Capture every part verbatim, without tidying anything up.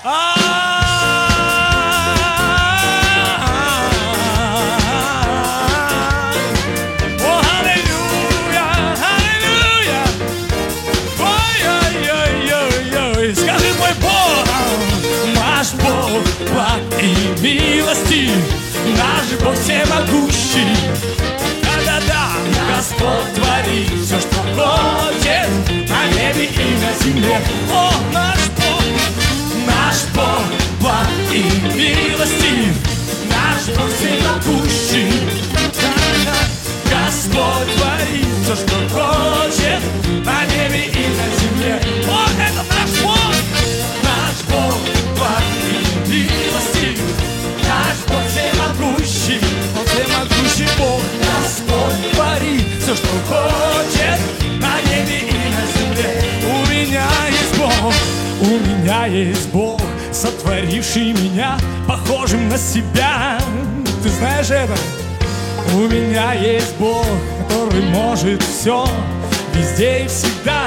Скажи, мой Бог, наш Бог благ и милости, наш Бог всемогущий. Да-да-да, Господь творит все, что хочет на небе и на земле. О, наш Бог, наш Бог благ и милости, наш Бог всемогущий. Да-да-да, Господь творит все, что хочет на небе и на земле. О, это наш Бог, наш Бог благ и милости, наш Бог всемогущий, Он всемогущий Бог. Господь творит все, что хочет на небе и на земле. У меня есть Бог, у меня есть Бог, сотворивший меня похожим на себя. Ты знаешь это? У меня есть Бог, который может все, везде и всегда.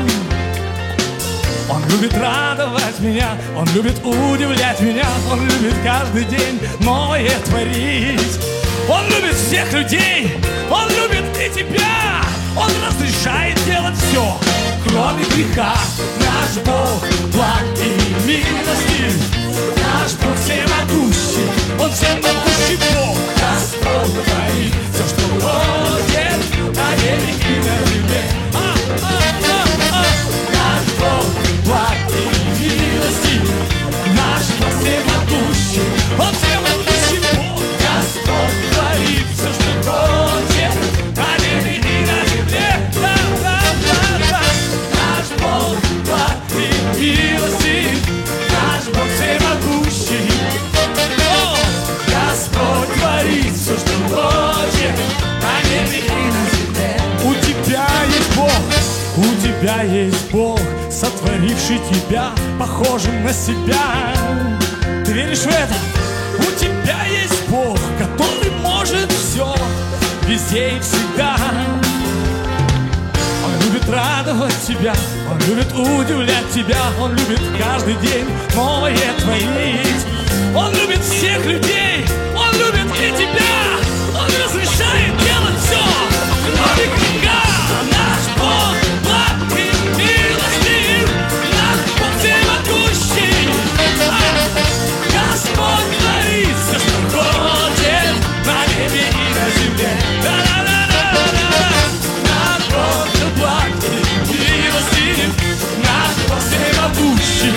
Он любит радовать меня, Он любит удивлять меня, Он любит каждый день новое творить. Он любит всех людей, Он любит и тебя. Он разрешает делать все, кроме греха. Наш Бог благ и милости, наш Бог всемогущий, Он всемогущий Бог. Господь творит все, что хочет на небе и на земле. А, а, а, а. Наш Бог благ и милости, наш Бог всемогущий, Он всемогущий Бог. Господь творит все, что хочет на небе и на земле. Да, да, да, да. Наш Бог благ и милости, наш Бог всемогущий. О, Господь творит все, что хочет на небе и на земле. У тебя есть Бог, у тебя есть Бог, сотворивший тебя похожим на себя. Ты веришь в это? У тебя есть Бог, который может все, везде и всегда. Он любит радовать тебя, Он любит удивлять тебя, Он любит каждый день новое творить. Он любит всех людей, Он любит и тебя. Он разрешает делать все, кроме греха. Наш Бог благ и милостив, наш Бог всемогущий. Господь творит все, что хочет на небе и на земле. Да-да-да-да-да. Наш Бог благ и милостив, наш Бог всемогущий.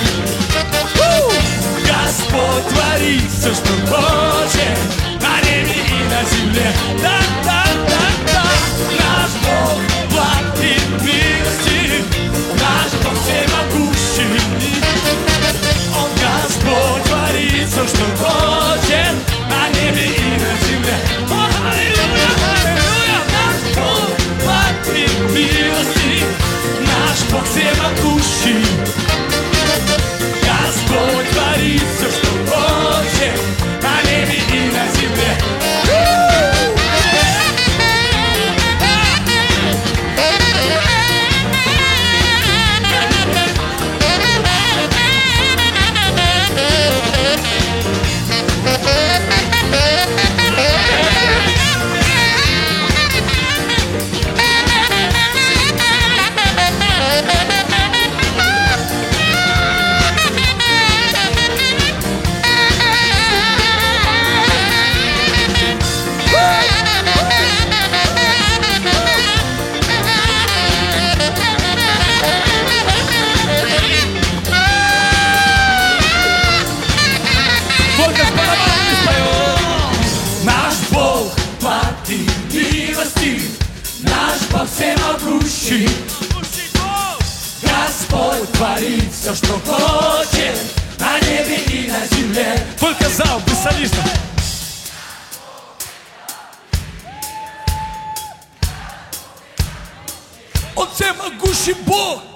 Господь творит все, что хочет на небе и на земле. Да-да-да-да. Наш Бог благ и милостив, наш Бог всемогущий. Он, Господь, творит все, что хочет на небе и на земле. О, аллилуйя, аллилуйя. Наш Бог благ и милостив, наш Бог всемогущий. Господь творит все, что хочет на небе и на земле. Всемогущий Господь творит все, что хочет на небе и на земле. Только зал без солистов. Он всемогущий Бог.